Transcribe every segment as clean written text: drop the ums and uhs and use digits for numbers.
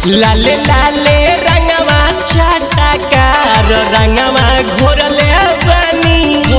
लाले लाले रंगवा छटकार रंगवा घोरले बनी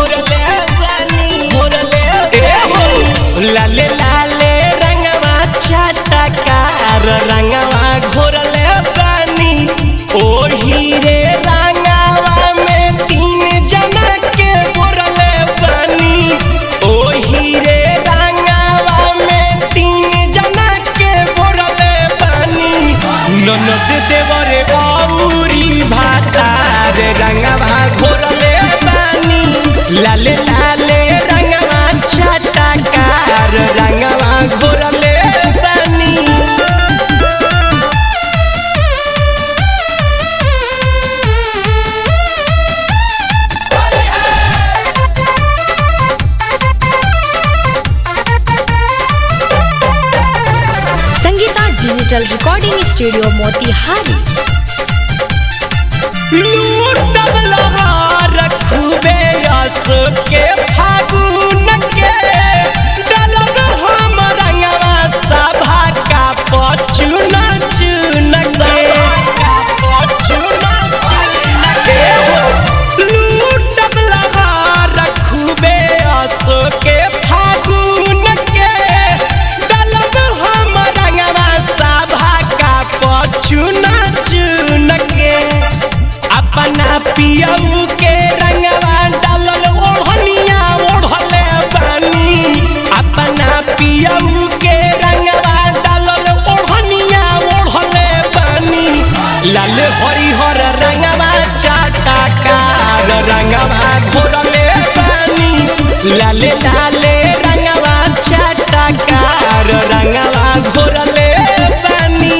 लाले लाले रंगवा छटकार रंगवा घोरले बनी ओही रे रंगवा में तीन जना के घोरले बनी ओही रे रंगवा में तीन जना के घोरले बनी ननद देवरे गौरी भातार रंगवा घोरले बनी लाले लाले रंगवा छटकार रंगवा घोरले बनी। Sangeeta digital recording studio Motihari. लूटब लहार खूबे यस के फागुन के डलब हम रंगवा सभा का पचुन चुन के लूटब लहार खूबे यस के फागुन के डलब हम रंगवा सभा का पचुन चुन के अपना पियऊ के रंगवा डालल ओढ़निया ओढ़ले बानी अपना पियऊ के रंगवा डालल ओढ़निया ओढ़ले बानी लाल हरिहर रंगवा चाटाकार रंगवा घोरले बानी लाले लाले रंगवा चाटाकार रंगवा घोरले बानी।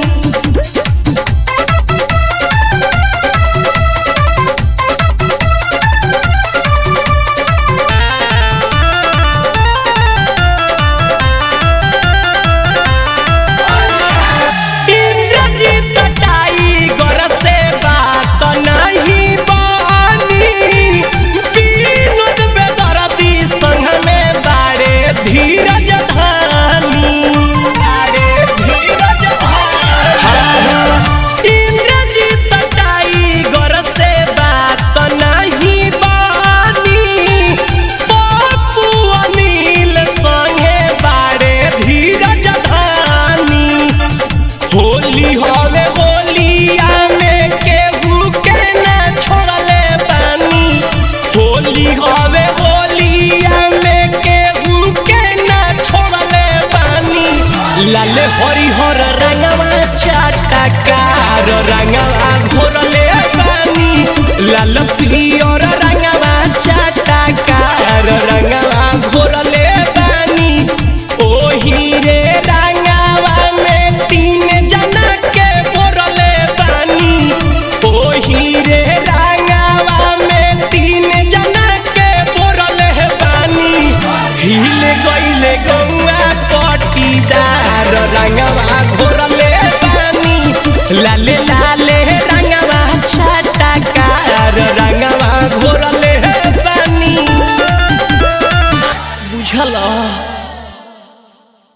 होली हवे होलिया में केहू के ना छोड़ले बानी होली हवे होलिया में केहू के ना छोड़ले बानी लाल हरिहर रंगवा चाटकार रंगवा घोरले बानी लाल पियर रंगवा चाटकार रंगवा घोरले बानी ओही रे रंगवा में तीन जना के घोरले बानी ओही रे रंगवा में तीन जना के घोरले बानी हिल गइले गौआ पटीदार रंगवा घोरले बानी लाले लाले